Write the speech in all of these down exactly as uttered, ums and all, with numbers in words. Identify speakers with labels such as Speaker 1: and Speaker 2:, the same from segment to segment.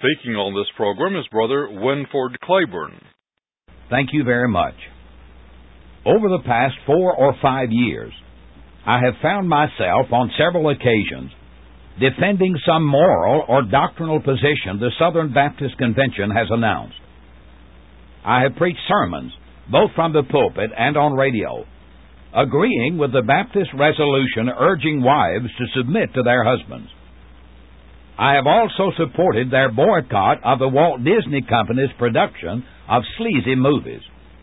Speaker 1: Speaking on this program is Brother Winford Claiborne.
Speaker 2: Thank you very much. Over the past four or five years, I have found myself on several occasions defending some moral or doctrinal position the Southern Baptist Convention has announced. I have preached sermons, both from the pulpit and on radio, agreeing with the Baptist resolution urging wives to submit to their husbands. I have also supported their boycott of the Walt Disney Company's production of sleazy movies.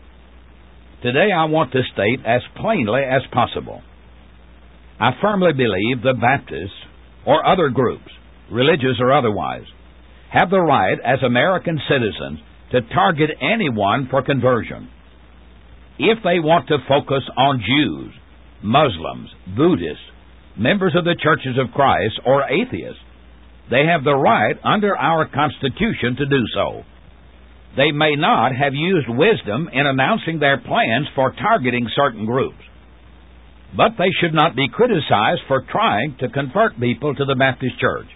Speaker 2: Today I want to state as plainly as possible, I firmly believe the Baptists, or other groups, religious or otherwise, have the right as American citizens to target anyone for conversion. If they want to focus on Jews, Muslims, Buddhists, members of the Churches of Christ, or atheists, they have the right under our Constitution to do so. They may not have used wisdom in announcing their plans for targeting certain groups, but they should not be criticized for trying to convert people to the Baptist Church.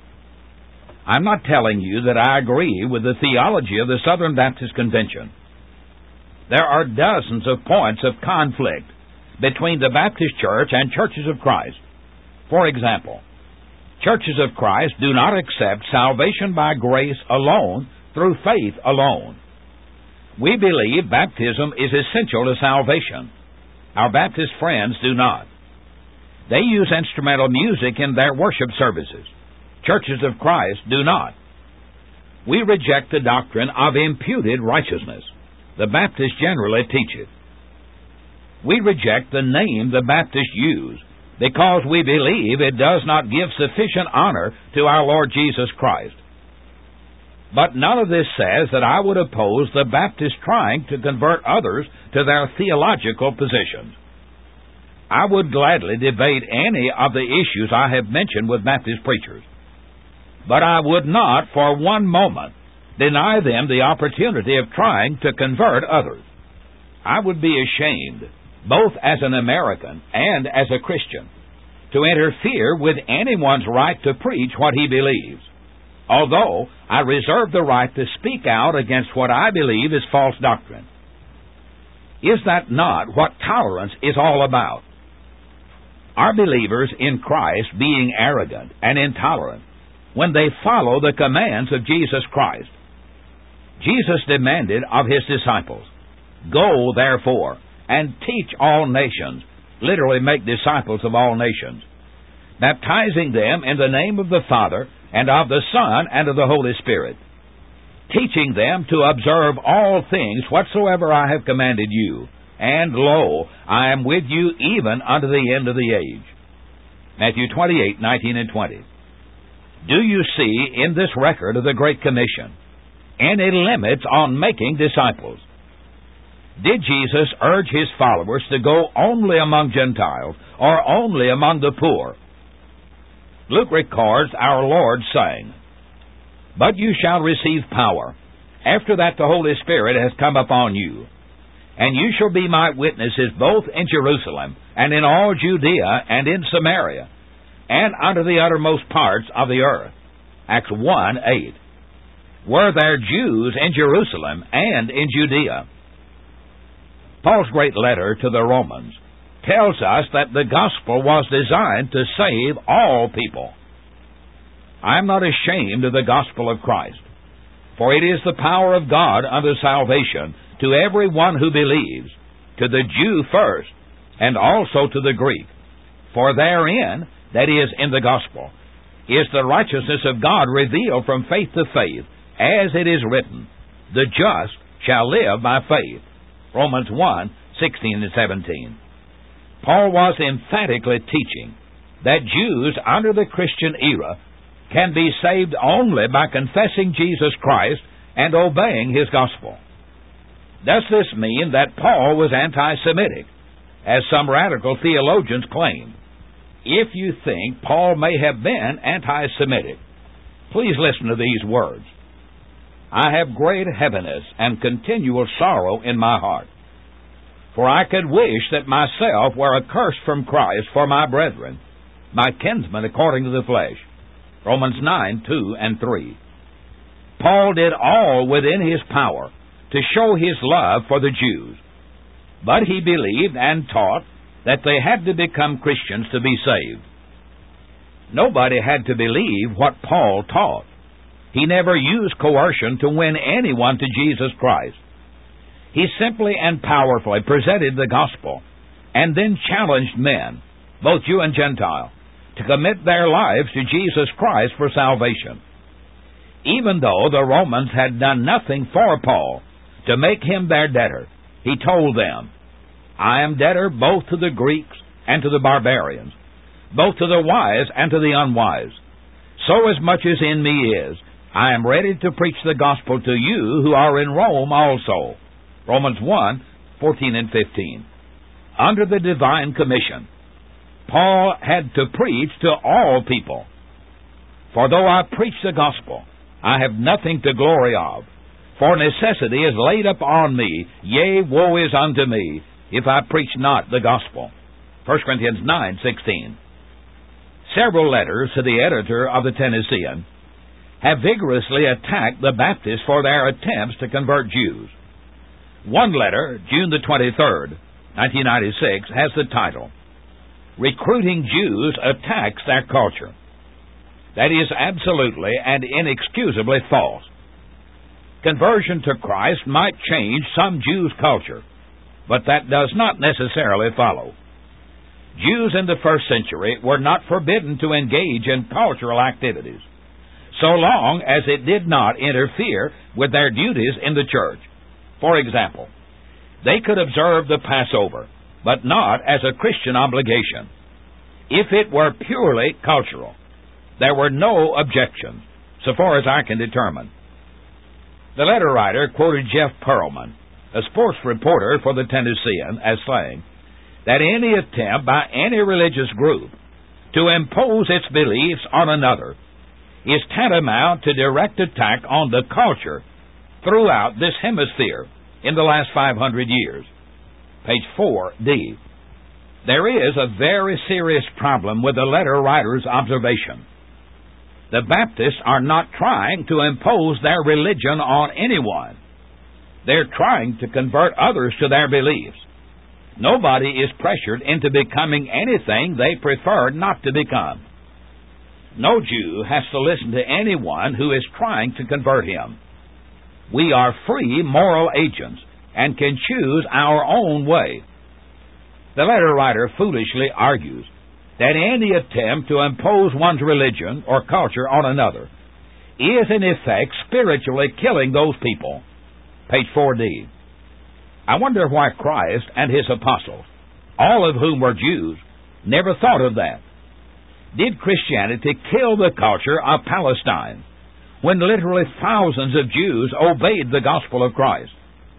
Speaker 2: I'm not telling you that I agree with the theology of the Southern Baptist Convention. There are dozens of points of conflict between the Baptist Church and Churches of Christ. For example, Churches of Christ do not accept salvation by grace alone, through faith alone. We believe baptism is essential to salvation. Our Baptist friends do not. They use instrumental music in their worship services. Churches of Christ do not. We reject the doctrine of imputed righteousness. The Baptists generally teach it. We reject the name the Baptists use because we believe it does not give sufficient honor to our Lord Jesus Christ. But none of this says that I would oppose the Baptists trying to convert others to their theological positions. I would gladly debate any of the issues I have mentioned with Baptist preachers, but I would not for one moment deny them the opportunity of trying to convert others. I would be ashamed, both as an American and as a Christian, to interfere with anyone's right to preach what he believes, although I reserve the right to speak out against what I believe is false doctrine. Is that not what tolerance is all about? Are believers in Christ being arrogant and intolerant when they follow the commands of Jesus Christ? Jesus demanded of His disciples, "Go, therefore, and teach all nations," literally make disciples of all nations, baptizing them in the name of the Father, and of the Son, and of the Holy Spirit, teaching them to observe all things whatsoever I have commanded you. And lo, I am with you even unto the end of the age. Matthew twenty-eight, nineteen and twenty. Do you see in this record of the Great Commission any limits on making disciples? Did Jesus urge His followers to go only among Gentiles or only among the poor? Luke records our Lord saying, "But you shall receive power. After that the Holy Spirit has come upon you. And you shall be my witnesses both in Jerusalem and in all Judea and in Samaria and unto the uttermost parts of the earth." Acts one, eight. Were there Jews in Jerusalem and in Judea? Paul's great letter to the Romans tells us that the gospel was designed to save all people. I am not ashamed of the gospel of Christ, for it is the power of God unto salvation to every one who believes, to the Jew first, and also to the Greek. For therein, that is, in the gospel, is the righteousness of God revealed from faith to faith, as it is written, "The just shall live by faith." Romans one, sixteen and seventeen. Paul was emphatically teaching that Jews under the Christian era can be saved only by confessing Jesus Christ and obeying His gospel. Does this mean that Paul was anti-Semitic, as some radical theologians claim? If you think Paul may have been anti-Semitic, please listen to these words. "I have great heaviness and continual sorrow in my heart, for I could wish that myself were accursed from Christ for my brethren, my kinsmen according to the flesh." Romans nine, two and three. Paul did all within his power to show his love for the Jews, but he believed and taught that they had to become Christians to be saved. Nobody had to believe what Paul taught. He never used coercion to win anyone to Jesus Christ. He simply and powerfully presented the gospel and then challenged men, both Jew and Gentile, to commit their lives to Jesus Christ for salvation. Even though the Romans had done nothing for Paul to make him their debtor, he told them, "I am debtor both to the Greeks and to the barbarians, both to the wise and to the unwise. So as much as in me is, I am ready to preach the gospel to you who are in Rome also." Romans one, fourteen and fifteen. Under the divine commission, Paul had to preach to all people. "For though I preach the gospel, I have nothing to glory of. For necessity is laid upon me, yea, woe is unto me, if I preach not the gospel." First Corinthians nine, sixteen. Several letters to the editor of the Tennessean have vigorously attacked the Baptists for their attempts to convert Jews. One letter, June the twenty-third, nineteen ninety-six, has the title, "Recruiting Jews Attacks Their Culture." That is absolutely and inexcusably false. Conversion to Christ might change some Jews' culture, but that does not necessarily follow. Jews in the first century were not forbidden to engage in cultural activities, so long as it did not interfere with their duties in the church. For example, they could observe the Passover, but not as a Christian obligation. If it were purely cultural, there were no objections, so far as I can determine. The letter writer quoted Jeff Pearlman, a sports reporter for the Tennessean, as saying that any attempt by any religious group to impose its beliefs on another is tantamount to direct attack on the culture throughout this hemisphere in the last five hundred years. Page four D. There is a very serious problem with the letter writer's observation. The Baptists are not trying to impose their religion on anyone. They're trying to convert others to their beliefs. Nobody is pressured into becoming anything they prefer not to become. No Jew has to listen to anyone who is trying to convert him. We are free moral agents and can choose our own way. The letter writer foolishly argues that any attempt to impose one's religion or culture on another is in effect spiritually killing those people. Page four D. I wonder why Christ and his apostles, all of whom were Jews, never thought of that. Did Christianity kill the culture of Palestine when literally thousands of Jews obeyed the gospel of Christ?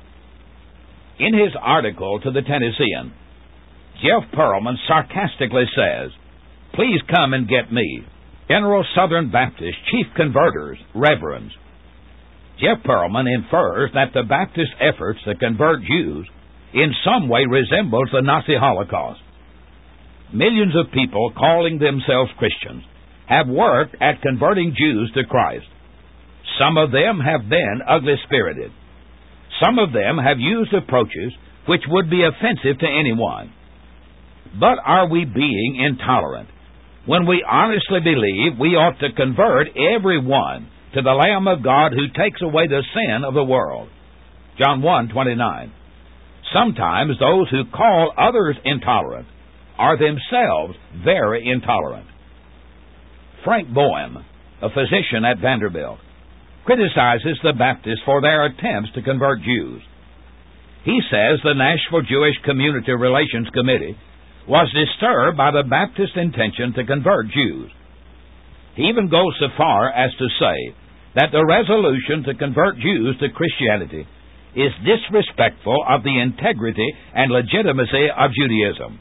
Speaker 2: In his article to the Tennessean, Jeff Pearlman sarcastically says, "Please come and get me, General Southern Baptist Chief Converters, Reverends." Jeff Pearlman infers that the Baptist efforts to convert Jews in some way resembles the Nazi Holocaust. Millions of people calling themselves Christians have worked at converting Jews to Christ. Some of them have been ugly-spirited. Some of them have used approaches which would be offensive to anyone. But are we being intolerant when we honestly believe we ought to convert everyone to the Lamb of God who takes away the sin of the world? John one twenty-nine. Sometimes those who call others intolerant are themselves very intolerant. Frank Boehm, a physician at Vanderbilt, criticizes the Baptists for their attempts to convert Jews. He says the Nashville Jewish Community Relations Committee was disturbed by the Baptist intention to convert Jews. He even goes so far as to say that the resolution to convert Jews to Christianity is disrespectful of the integrity and legitimacy of Judaism.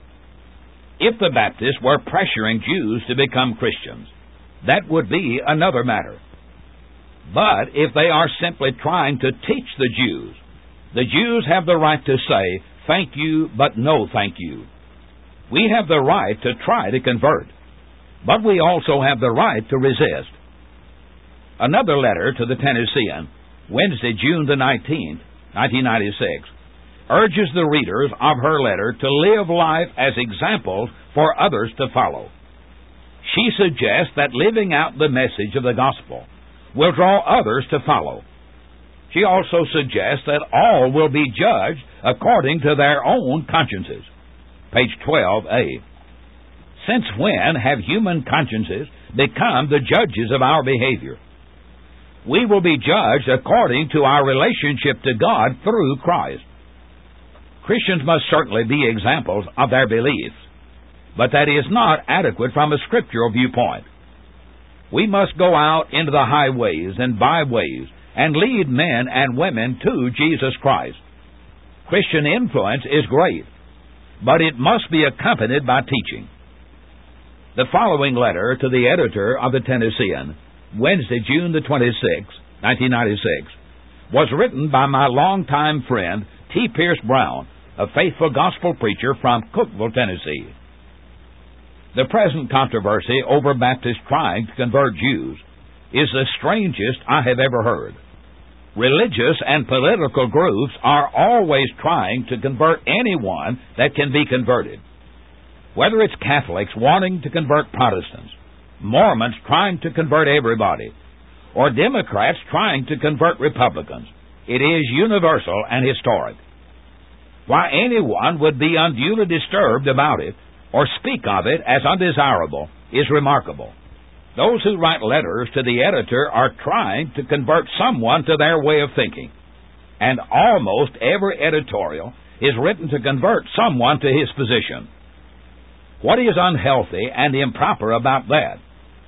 Speaker 2: If the Baptists were pressuring Jews to become Christians, that would be another matter. But if they are simply trying to teach the Jews, the Jews have the right to say, "Thank you, but no thank you." We have the right to try to convert, but we also have the right to resist. Another letter to the Tennessean, Wednesday, June the nineteenth, nineteen ninety-six, urges the readers of her letter to live life as examples for others to follow. She suggests that living out the message of the gospel will draw others to follow. She also suggests that all will be judged according to their own consciences. Page twelve A. Since when have human consciences become the judges of our behavior? We will be judged according to our relationship to God through Christ. Christians must certainly be examples of their beliefs, but that is not adequate from a scriptural viewpoint. We must go out into the highways and byways and lead men and women to Jesus Christ. Christian influence is great, but it must be accompanied by teaching. The following letter to the editor of the Tennessean, Wednesday, June the twenty-sixth, nineteen ninety-six, was written by my longtime friend T. Pierce Brown, a faithful gospel preacher from Cookeville, Tennessee. The present controversy over Baptists trying to convert Jews is the strangest I have ever heard. Religious and political groups are always trying to convert anyone that can be converted. Whether it's Catholics wanting to convert Protestants, Mormons trying to convert everybody, or Democrats trying to convert Republicans, it is universal and historic. Why anyone would be unduly disturbed about it or speak of it as undesirable is remarkable. Those who write letters to the editor are trying to convert someone to their way of thinking, and almost every editorial is written to convert someone to his position. What is unhealthy and improper about that?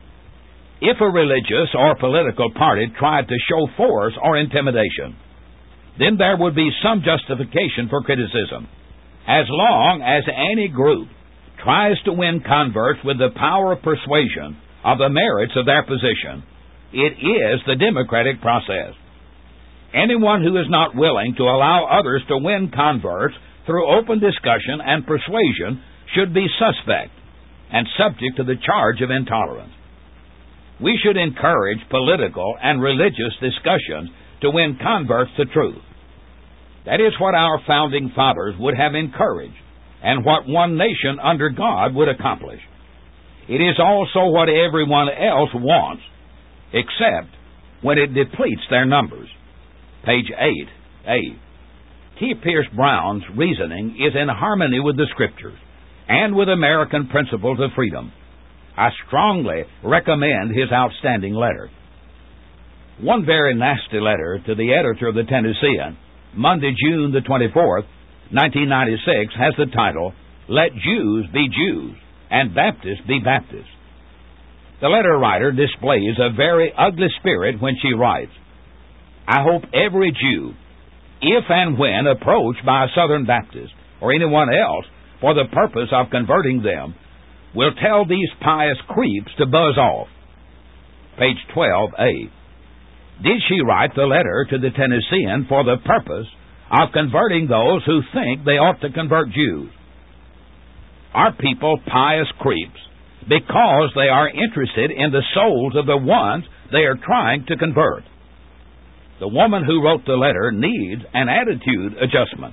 Speaker 2: If a religious or political party tried to show force or intimidation, then there would be some justification for criticism. As long as any group tries to win converts with the power of persuasion of the merits of their position, it is the democratic process. Anyone who is not willing to allow others to win converts through open discussion and persuasion should be suspect and subject to the charge of intolerance. We should encourage political and religious discussions to win converts to truth. That is what our founding fathers would have encouraged, and what one nation under God would accomplish. It is also what everyone else wants, except when it depletes their numbers. Page eight A. T. Pierce Brown's reasoning is in harmony with the Scriptures and with American principles of freedom. I strongly recommend his outstanding letter. One very nasty letter to the editor of the Tennessean, Monday, June the twenty-fourth, nineteen ninety-six, has the title, "Let Jews be Jews and Baptists be Baptists." The letter writer displays a very ugly spirit when she writes, "I hope every Jew, if and when approached by a Southern Baptist or anyone else for the purpose of converting them, will tell these pious creeps to buzz off." Page twelve A. Did she write the letter to the Tennessean for the purpose of converting those who think they ought to convert Jews? Are people pious creeps because they are interested in the souls of the ones they are trying to convert? The woman who wrote the letter needs an attitude adjustment.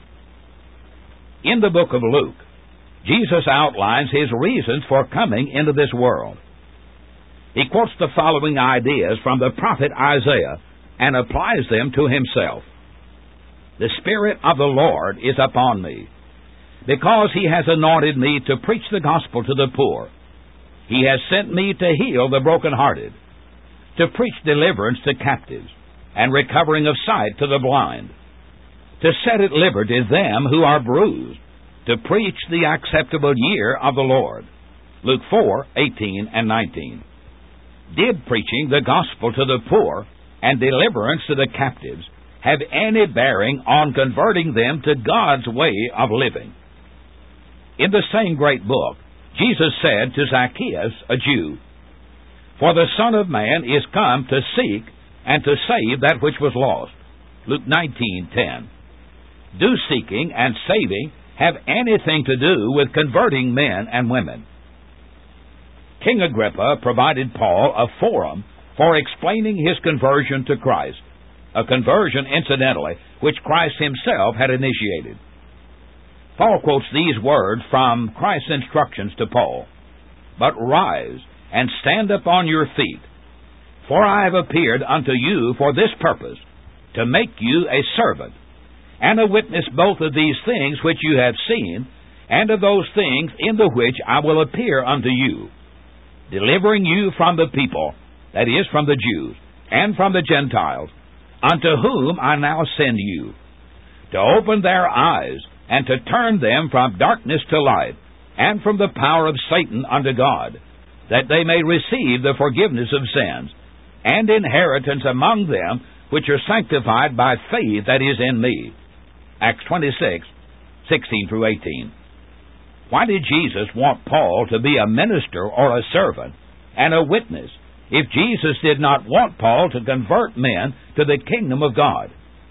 Speaker 2: In the book of Luke, Jesus outlines his reasons for coming into this world. He quotes the following ideas from the prophet Isaiah and applies them to himself. "The Spirit of the Lord is upon me, because he has anointed me to preach the gospel to the poor. He has sent me to heal the brokenhearted, to preach deliverance to captives, and recovering of sight to the blind, to set at liberty them who are bruised, to preach the acceptable year of the Lord." Luke four eighteen and nineteen. Did preaching the gospel to the poor and deliverance to the captives have any bearing on converting them to God's way of living? In the same great book, Jesus said to Zacchaeus, a Jew, "For the Son of Man is come to seek and to save that which was lost." Luke nineteen ten. Do seeking and saving have anything to do with converting men and women? King Agrippa provided Paul a forum for explaining his conversion to Christ, a conversion, incidentally, which Christ himself had initiated. Paul quotes these words from Christ's instructions to Paul, "But rise and stand up on your feet, for I have appeared unto you for this purpose, to make you a servant, and a witness both of these things which you have seen, and of those things in the which I will appear unto you, delivering you from the people, that is, from the Jews, and from the Gentiles, unto whom I now send you, to open their eyes, and to turn them from darkness to light, and from the power of Satan unto God, that they may receive the forgiveness of sins, and inheritance among them which are sanctified by faith that is in me." Acts twenty-six, sixteen through eighteen. Why did Jesus want Paul to be a minister or a servant and a witness if Jesus did not want Paul to convert men to the kingdom of God?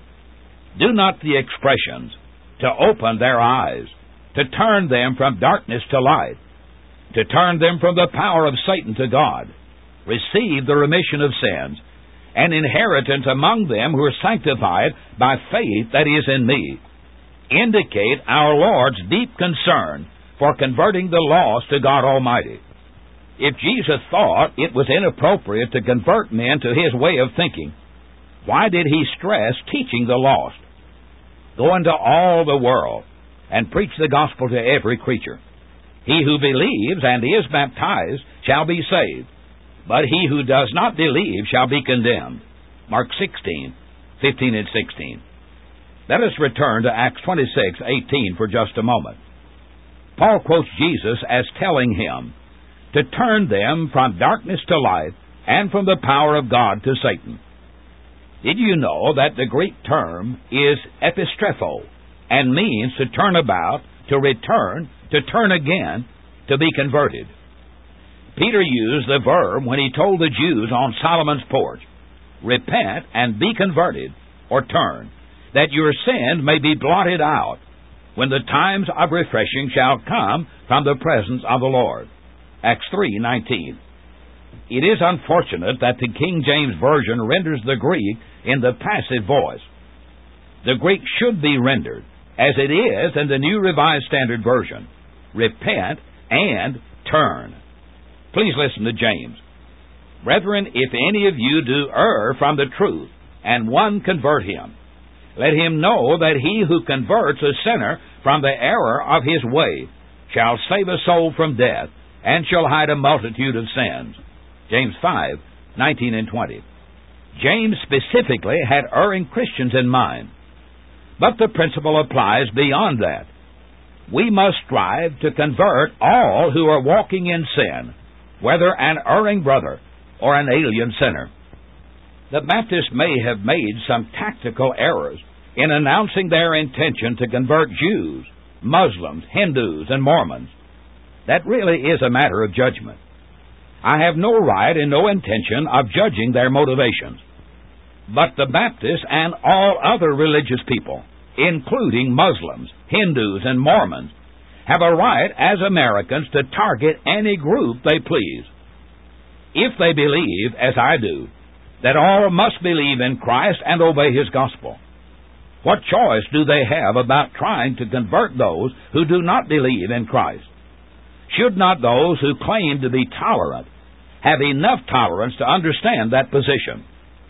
Speaker 2: Do not the expressions, "to open their eyes," to turn them from darkness to light, to turn them from the power of Satan to God, receive the remission of sins, and inheritance among them who are sanctified by faith that is in me, indicate our Lord's deep concern for converting the lost to God Almighty? If Jesus thought it was inappropriate to convert men to his way of thinking, why did he stress teaching the lost? Go into all the world and preach the gospel to every creature. He who believes and is baptized shall be saved, but he who does not believe shall be condemned. Mark sixteen, fifteen and sixteen. Let us return to Acts twenty-six, eighteen for just a moment. Paul quotes Jesus as telling him to turn them from darkness to light and from the power of God to Satan. Did you know that the Greek term is epistrepho and means to turn about, to return, to turn again, to be converted? Peter used the verb when he told the Jews on Solomon's porch, "Repent and be converted," or turn, "that your sins may be blotted out, when the times of refreshing shall come from the presence of the Lord." Acts three nineteen. It is unfortunate that the King James Version renders the Greek in the passive voice. The Greek should be rendered, as it is in the New Revised Standard Version, "Repent and turn." Please listen to James. "Brethren, if any of you do err from the truth, and one convert him, let him know that he who converts a sinner from the error of his way shall save a soul from death, and shall hide a multitude of sins." James five, nineteen and twenty. James specifically had erring Christians in mind. But the principle applies beyond that. We must strive to convert all who are walking in sin, whether an erring brother or an alien sinner. The Baptists may have made some tactical errors in announcing their intention to convert Jews, Muslims, Hindus, and Mormons. That really is a matter of judgment. I have no right and no intention of judging their motivations. But the Baptists and all other religious people, including Muslims, Hindus, and Mormons, have a right as Americans to target any group they please. If they believe, as I do, that all must believe in Christ and obey His gospel, what choice do they have about trying to convert those who do not believe in Christ? Should not those who claim to be tolerant have enough tolerance to understand that position?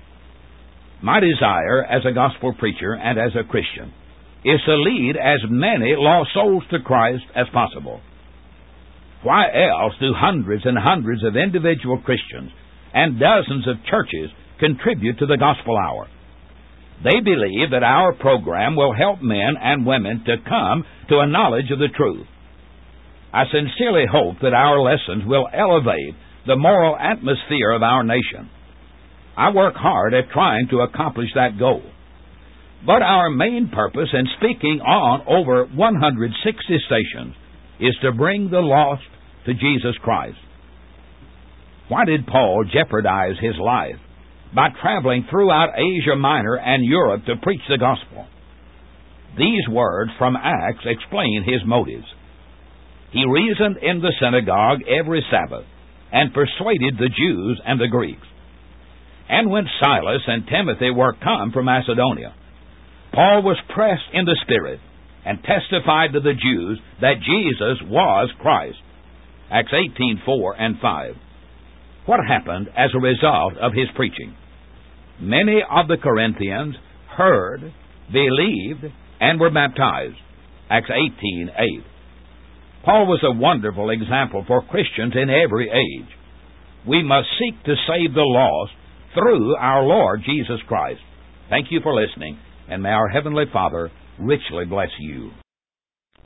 Speaker 2: My desire as a gospel preacher and as a Christian is to lead as many lost souls to Christ as possible. Why else do hundreds and hundreds of individual Christians and dozens of churches contribute to the Gospel Hour? They believe that our program will help men and women to come to a knowledge of the truth. I sincerely hope that our lessons will elevate the moral atmosphere of our nation. I work hard at trying to accomplish that goal. But our main purpose in speaking on over one hundred sixty stations is to bring the lost to Jesus Christ. Why did Paul jeopardize his life by traveling throughout Asia Minor and Europe to preach the gospel? These words from Acts explain his motives. He reasoned in the synagogue every Sabbath and persuaded the Jews and the Greeks. And when Silas and Timothy were come from Macedonia, Paul was pressed in the Spirit and testified to the Jews that Jesus was Christ. Acts eighteen, four and five. What happened as a result of his preaching? Many of the Corinthians heard, believed, and were baptized. Acts eighteen, eight. Paul was a wonderful example for Christians in every age. We must seek to save the lost through our Lord Jesus Christ. Thank you for listening, and may our Heavenly Father richly bless you.